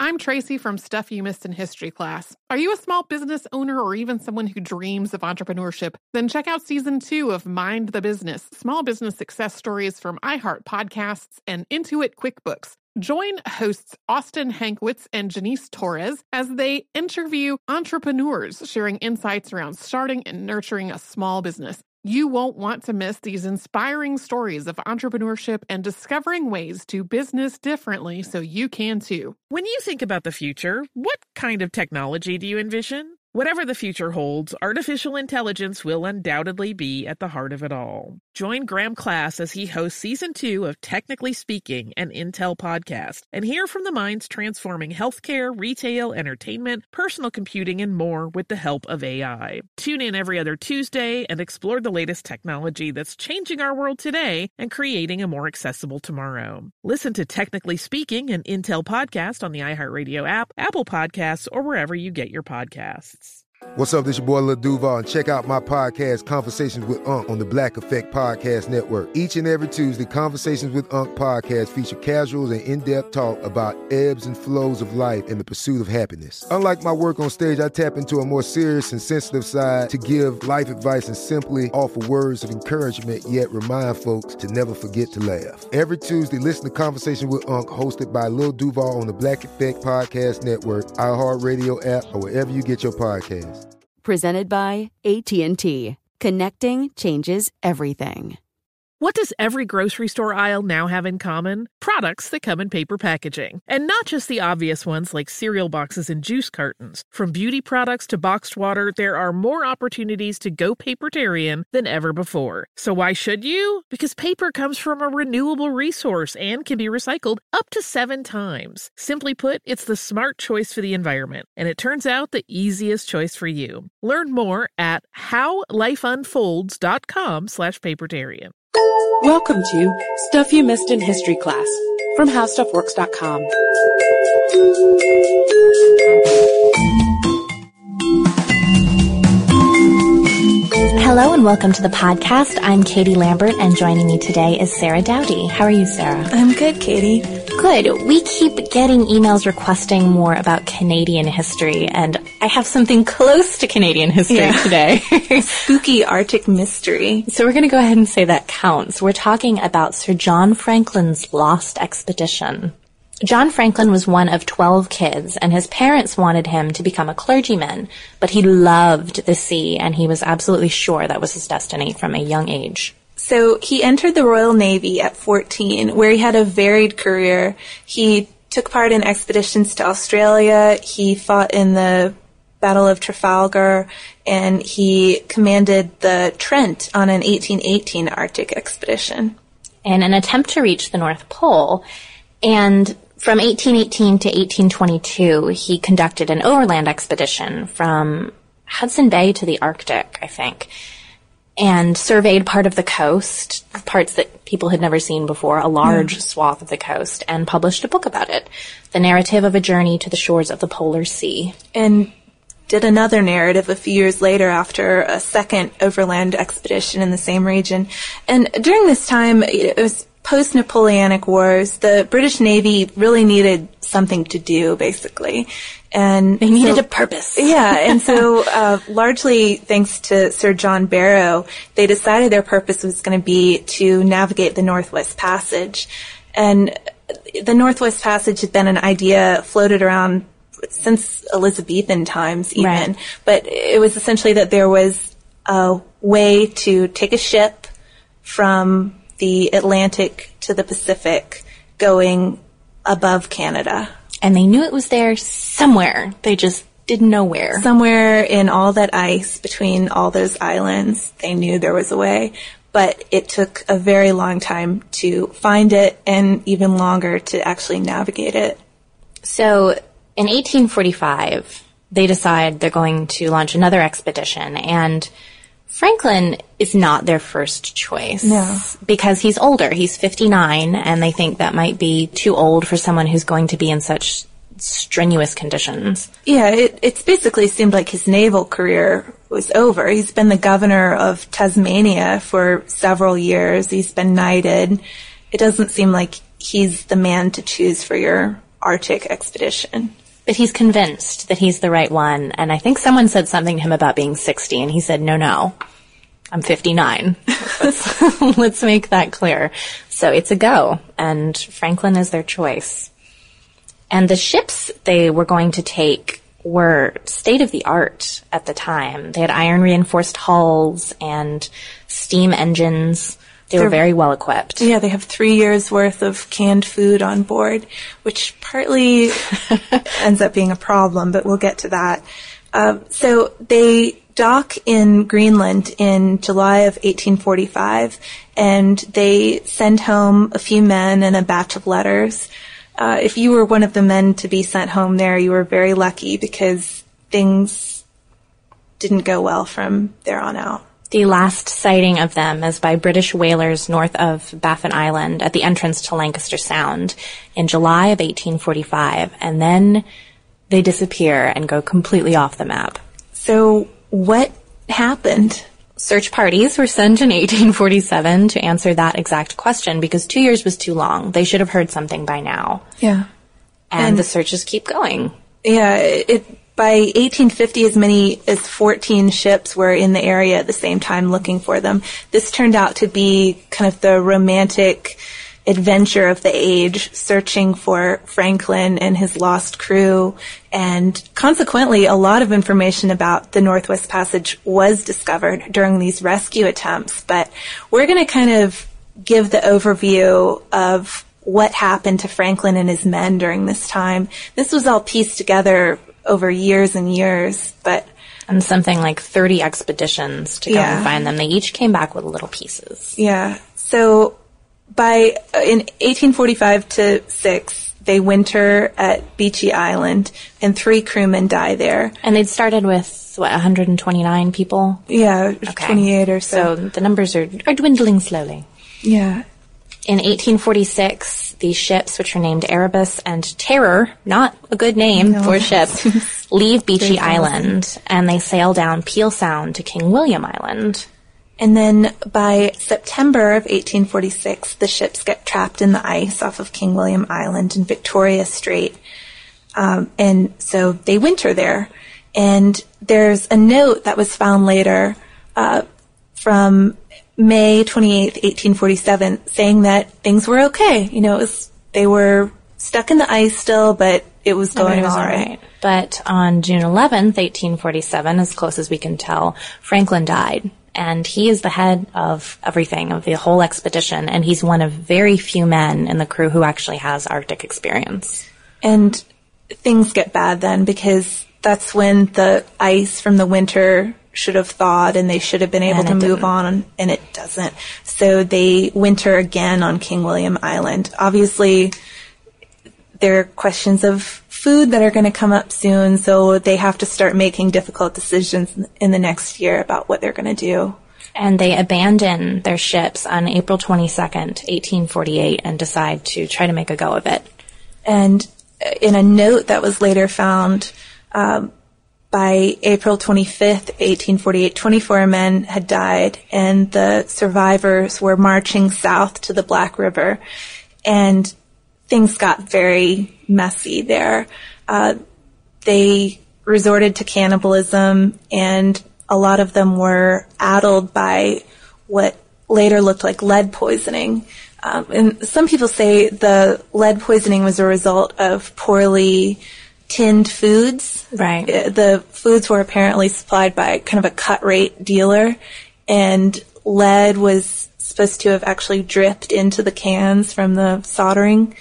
I'm Tracy from Stuff You Missed in History class. Are you a small business owner or even someone who dreams of entrepreneurship? Then check out Season 2 of Mind the Business, Small Business Success Stories from iHeart Podcasts and Intuit QuickBooks. Join hosts Austin Hankwitz and Janice Torres as they interview entrepreneurs sharing insights around starting and nurturing a small business. You won't want to miss these inspiring stories of entrepreneurship and discovering ways to business differently so you can too. When you think about the future, what kind of technology do you envision? Whatever the future holds, artificial intelligence will undoubtedly be at the heart of it all. Join Graham Class as he hosts Season 2 of Technically Speaking, an Intel podcast, and hear from the minds transforming healthcare, retail, entertainment, personal computing, and more with the help of AI. Tune in every other Tuesday and explore the latest technology that's changing our world today and creating a more accessible tomorrow. Listen to Technically Speaking, an Intel podcast on the iHeartRadio app, Apple Podcasts, or wherever you get your podcasts. What's up, this your boy Lil Duval, and check out my podcast, Conversations with Unc, on the Black Effect Podcast Network. Each and every Tuesday, Conversations with Unc podcast feature casuals and in-depth talk about ebbs and flows of life and the pursuit of happiness. Unlike my work on stage, I tap into a more serious and sensitive side to give life advice and simply offer words of encouragement, yet remind folks to never forget to laugh. Every Tuesday, listen to Conversations with Unc, hosted by Lil Duval on the Black Effect Podcast Network, iHeartRadio app, or wherever you get your podcasts. Presented by AT&T. Connecting changes everything. What does every grocery store aisle now have in common? Products that come in paper packaging. And not just the obvious ones like cereal boxes and juice cartons. From beauty products to boxed water, there are more opportunities to go papertarian than ever before. So why should you? Because paper comes from a renewable resource and can be recycled up to 7 times. Simply put, it's the smart choice for the environment. And it turns out the easiest choice for you. Learn more at howlifeunfolds.com/papertarian. Welcome to Stuff You Missed in History class from HowStuffWorks.com. Hello and welcome to the podcast. I'm Katie Lambert, and joining me today is Sarah Dowdy. How are you, Sarah? I'm good, Katie. Good. We keep getting emails requesting more about Canadian history, and I have something close to Canadian history today. Spooky Arctic mystery. So we're going to go ahead and say that counts. We're talking about Sir John Franklin's lost expedition. John Franklin was one of 12 kids, and his parents wanted him to become a clergyman, but he loved the sea, and he was absolutely sure that was his destiny from a young age. So he entered the Royal Navy at 14, where he had a varied career. He took part in expeditions to Australia, he fought in the Battle of Trafalgar, and he commanded the Trent on an 1818 Arctic expedition. In an attempt to reach the North Pole, and from 1818 to 1822, he conducted an overland expedition from Hudson Bay to the Arctic, I think, and surveyed part of the coast, parts that people had never seen before, a large swath of the coast, and published a book about it, The Narrative of a Journey to the Shores of the Polar Sea. And did another narrative a few years later after a second overland expedition in the same region. And during this time, it was post-Napoleonic Wars. The British Navy really needed something to do, basically. And they needed a purpose. Yeah, and so largely thanks to Sir John Barrow, they decided their purpose was going to be to navigate the Northwest Passage. And the Northwest Passage had been an idea floated around since Elizabethan times even. Right. But it was essentially that there was a way to take a ship from the Atlantic to the Pacific going above Canada. And they knew it was there somewhere. They just didn't know where. Somewhere in all that ice between all those islands, they knew there was a way. But it took a very long time to find it and even longer to actually navigate it. So in 1845, they decide they're going to launch another expedition, and Franklin is not their first choice. No. Because he's older. He's 59, and they think that might be too old for someone who's going to be in such strenuous conditions. Yeah, it's basically seemed like his naval career was over. He's been the governor of Tasmania for several years. He's been knighted. It doesn't seem like he's the man to choose for your Arctic expedition. But he's convinced that he's the right one. And I think someone said something to him about being 60, and he said, no, I'm 59. Let's make that clear. So it's a go, and Franklin is their choice. And the ships they were going to take were state-of-the-art at the time. They had iron-reinforced hulls and steam engines. They were very well equipped. Yeah, they have 3 years worth of canned food on board, which partly ends up being a problem, but we'll get to that. So they dock in Greenland in July of 1845, and they send home a few men and a batch of letters. If you were one of the men to be sent home there, you were very lucky because things didn't go well from there on out. The last sighting of them is by British whalers north of Baffin Island at the entrance to Lancaster Sound in July of 1845, and then they disappear and go completely off the map. So what happened? Search parties were sent in 1847 to answer that exact question because 2 years was too long. They should have heard something by now. Yeah. And the searches keep going. Yeah, by 1850, as many as 14 ships were in the area at the same time looking for them. This turned out to be kind of the romantic adventure of the age, searching for Franklin and his lost crew. And consequently, a lot of information about the Northwest Passage was discovered during these rescue attempts. But we're going to kind of give the overview of what happened to Franklin and his men during this time. This was all pieced together over years and years, and something like 30 expeditions to go and find them. They each came back with little pieces. Yeah. So in 1845 to 6, they winter at Beechey Island, and 3 crewmen die there. And they'd started with, 129 people? Yeah, 28 or so. So the numbers are dwindling slowly. Yeah. In 1846, these ships, which are named Erebus and Terror, not a good name for ships, leave Beechey Island, and they sail down Peel Sound to King William Island. And then by September of 1846, the ships get trapped in the ice off of King William Island in Victoria Strait. And so they winter there. And there's a note that was found later from May 28th, 1847, saying that things were okay. They were stuck in the ice still, but it was going all right. But on June 11th, 1847, as close as we can tell, Franklin died. And he is the head of everything, of the whole expedition, and he's one of very few men in the crew who actually has Arctic experience. And things get bad then, because that's when the ice from the winter should have thawed and they should have been able to move on, and it doesn't. So they winter again on King William Island. Obviously, there are questions of food that are going to come up soon, so they have to start making difficult decisions in the next year about what they're going to do. And they abandon their ships on April 22nd, 1848, and decide to try to make a go of it. And in a note that was later found, by April 25th, 1848, 24 men had died, and the survivors were marching south to the Black River, and things got very messy there. They resorted to cannibalism, and a lot of them were addled by what later looked like lead poisoning. And some people say the lead poisoning was a result of poorly tinned foods. Right. The foods were apparently supplied by kind of a cut rate dealer, and lead was supposed to have actually dripped into the cans from the soldering.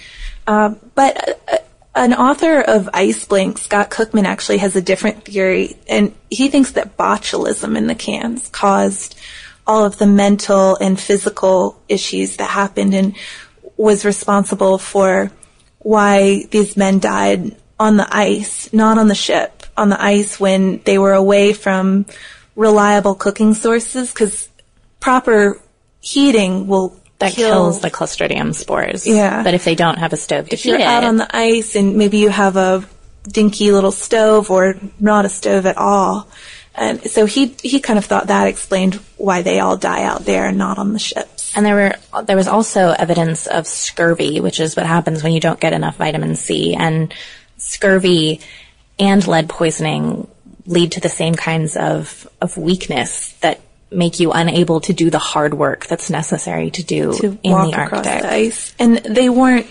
But an author of Ice Blink, Scott Cookman, actually has a different theory, and he thinks that botulism in the cans caused all of the mental and physical issues that happened and was responsible for why these men died on the ice, not on the ship, on the ice when they were away from reliable cooking sources, because proper heating will kills the Clostridium spores. Yeah. But if they don't have a stove to heat it. If you're out on the ice and maybe you have a dinky little stove or not a stove at all. And so he kind of thought that explained why they all die out there and not on the ships. And there was also evidence of scurvy, which is what happens when you don't get enough vitamin C. And scurvy and lead poisoning lead to the same kinds of weakness that make you unable to do the hard work that's necessary to do in the Arctic. Across the ice. And they weren't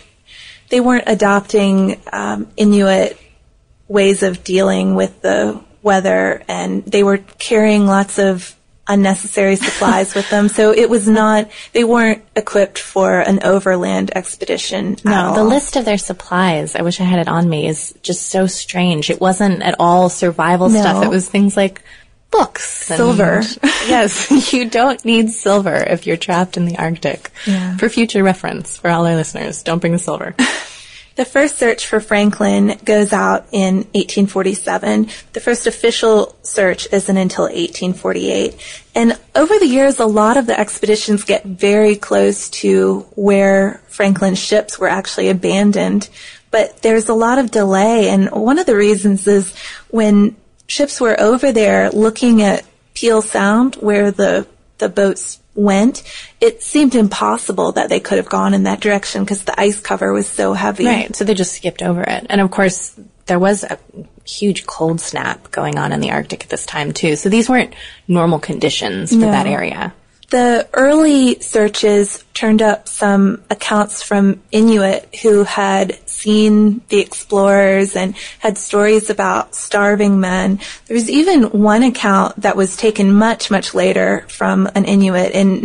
adopting Inuit ways of dealing with the weather, and they were carrying lots of unnecessary supplies with them. So they weren't equipped for an overland expedition at all. The list of their supplies, I wish I had it on me, is just so strange. It wasn't at all survival stuff. It was things like books. Silver. Yes, you don't need silver if you're trapped in the Arctic. Yeah. For future reference, for all our listeners, don't bring the silver. The first search for Franklin goes out in 1847. The first official search isn't until 1848. And over the years, a lot of the expeditions get very close to where Franklin's ships were actually abandoned. But there's a lot of delay, and one of the reasons is when ships were over there looking at Peel Sound, where the boats went, it seemed impossible that they could have gone in that direction because the ice cover was so heavy. Right, so they just skipped over it. And of course, there was a huge cold snap going on in the Arctic at this time too. So these weren't normal conditions for that area. The early searches turned up some accounts from Inuit who had seen the explorers and had stories about starving men. There was even one account that was taken much, much later from an Inuit in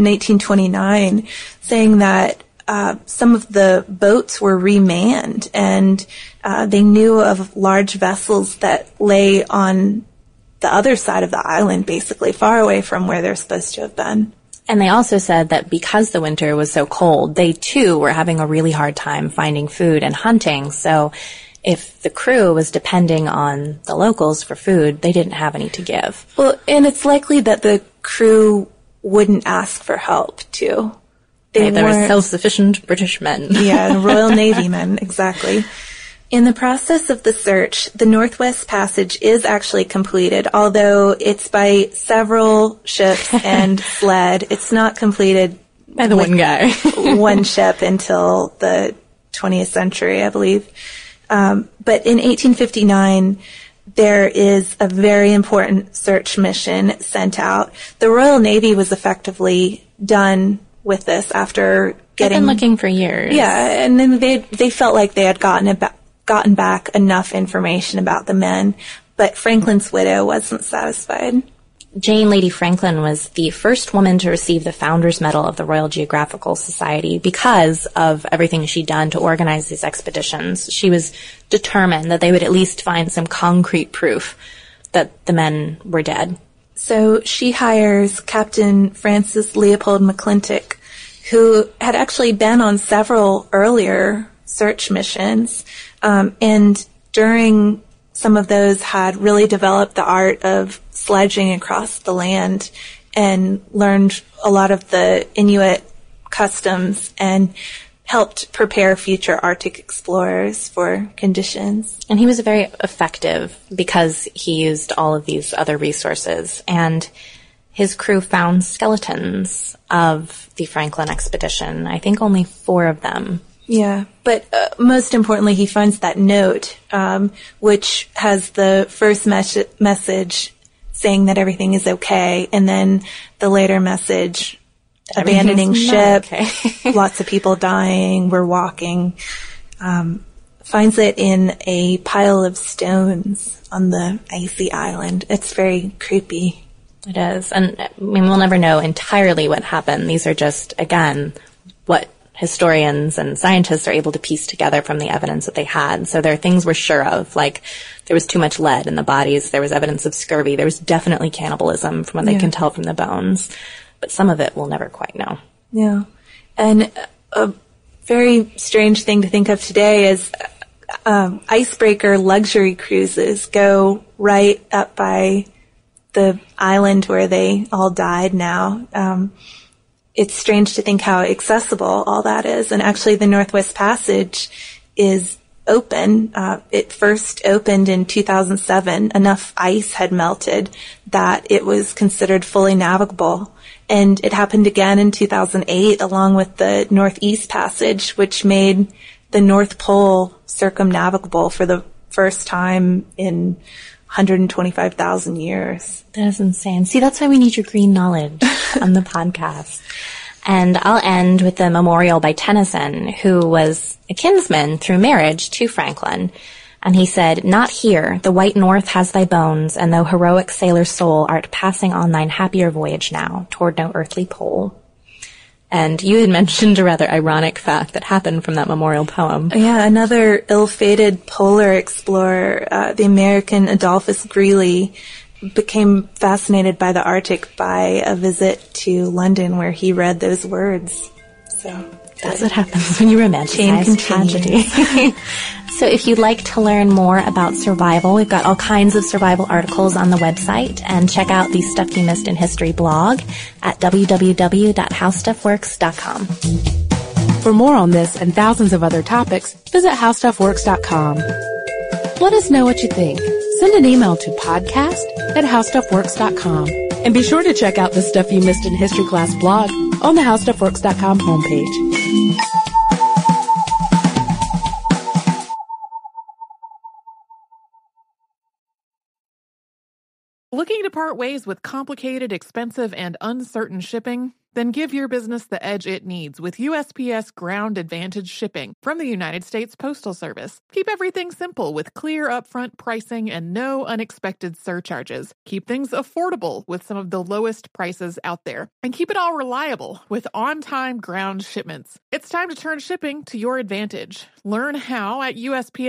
1829 saying that some of the boats were remanned, and they knew of large vessels that lay on the other side of the island, basically, far away from where they're supposed to have been. And they also said that because the winter was so cold, they too were having a really hard time finding food and hunting. So if the crew was depending on the locals for food, they didn't have any to give. Well, and it's likely that the crew wouldn't ask for help, too. They were self-sufficient British men. Yeah, Royal Navy men, exactly. In the process of the search, the Northwest Passage is actually completed, although it's by several ships and sled. It's not completed by the one guy. One ship until the 20th century, I believe. But in 1859, there is a very important search mission sent out. The Royal Navy was effectively done with this after getting... They've been looking for years. Yeah, and then they felt like they had gotten back enough information about the men, but Franklin's widow wasn't satisfied. Jane Lady Franklin was the first woman to receive the Founders Medal of the Royal Geographical Society because of everything she'd done to organize these expeditions. She was determined that they would at least find some concrete proof that the men were dead. So she hires Captain Francis Leopold McClintock, who had actually been on several earlier search missions, and during some of those had really developed the art of sledging across the land and learned a lot of the Inuit customs and helped prepare future Arctic explorers for conditions. And he was very effective because he used all of these other resources, and his crew found skeletons of the Franklin expedition. I think only 4 of them. Yeah, but most importantly, he finds that note, which has the first message saying that everything is okay, and then the later message, abandoning ship, lots of people dying, we're walking, finds it in a pile of stones on the icy island. It's very creepy. It is, and I mean, we'll never know entirely what happened. These are just, again, what historians and scientists are able to piece together from the evidence that they had. So there are things we're sure of, like there was too much lead in the bodies, there was evidence of scurvy, there was definitely cannibalism from what they can tell from the bones. But some of it we'll never quite know. Yeah. And a very strange thing to think of today is icebreaker luxury cruises go right up by the island where they all died now. It's strange to think how accessible all that is. And actually the Northwest Passage is open. It first opened in 2007. Enough ice had melted that it was considered fully navigable. And it happened again in 2008 along with the Northeast Passage, which made the North Pole circumnavigable for the first time in 125,000 years. That is insane. See, that's why we need your green knowledge on the podcast. And I'll end with a memorial by Tennyson, who was a kinsman through marriage to Franklin. And he said, "Not here, the white north has thy bones, and thou heroic sailor's soul art passing on thine happier voyage now, toward no earthly pole." And you had mentioned a rather ironic fact that happened from that memorial poem. Yeah, another ill-fated polar explorer, the American Adolphus Greely, became fascinated by the Arctic by a visit to London where he read those words. So that's what happens when you romanticize tragedy. So if you'd like to learn more about survival, we've got all kinds of survival articles on the website, and check out the Stuff You Missed in History blog at www.howstuffworks.com. For more on this and thousands of other topics, visit howstuffworks.com. Let us know what you think. Send an email to podcast@howstuffworks.com. And be sure to check out the Stuff You Missed in History Class blog on the howstuffworks.com homepage. Looking to part ways with complicated, expensive, and uncertain shipping? Then give your business the edge it needs with USPS Ground Advantage shipping from the United States Postal Service. Keep everything simple with clear upfront pricing and no unexpected surcharges. Keep things affordable with some of the lowest prices out there. And keep it all reliable with on-time ground shipments. It's time to turn shipping to your advantage. Learn how at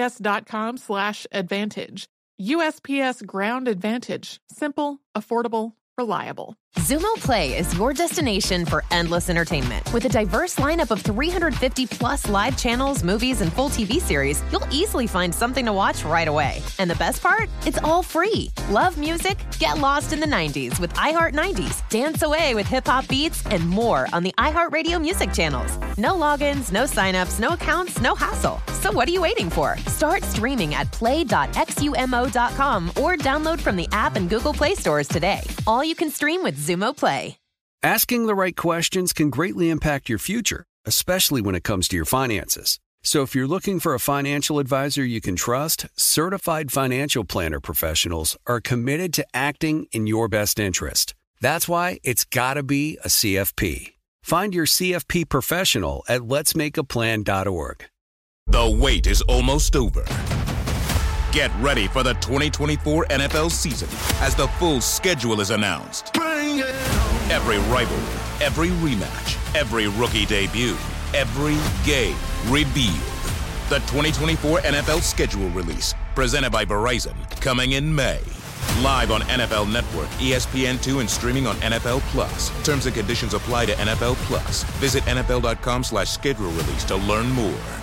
USPS.com/advantage. USPS Ground Advantage. Simple, affordable, reliable. Xumo Play is your destination for endless entertainment. With a diverse lineup of 350 plus live channels, movies, and full TV series, you'll easily find something to watch right away. And the best part? It's all free. Love music? Get lost in the 90s with iHeart 90s. Dance away with hip-hop beats and more on the iHeartRadio music channels. No logins, no signups, no accounts, no hassle. So what are you waiting for? Start streaming at play.xumo.com or download from the app and Google Play stores today. All you can stream with Xumo Play. Asking the right questions can greatly impact your future, especially when it comes to your finances. So if you're looking for a financial advisor you can trust, certified financial planner professionals are committed to acting in your best interest. That's why it's got to be a CFP. Find your CFP professional at letsmakeaplan.org. The wait is almost over. Get ready for the 2024 NFL season as the full schedule is announced. Every rivalry, every rematch, every rookie debut, every game revealed. The 2024 NFL schedule release, presented by Verizon, coming in May. Live on NFL Network, ESPN2, and streaming on NFL Plus. Terms and conditions apply to NFL Plus. Visit NFL.com/schedule release to learn more.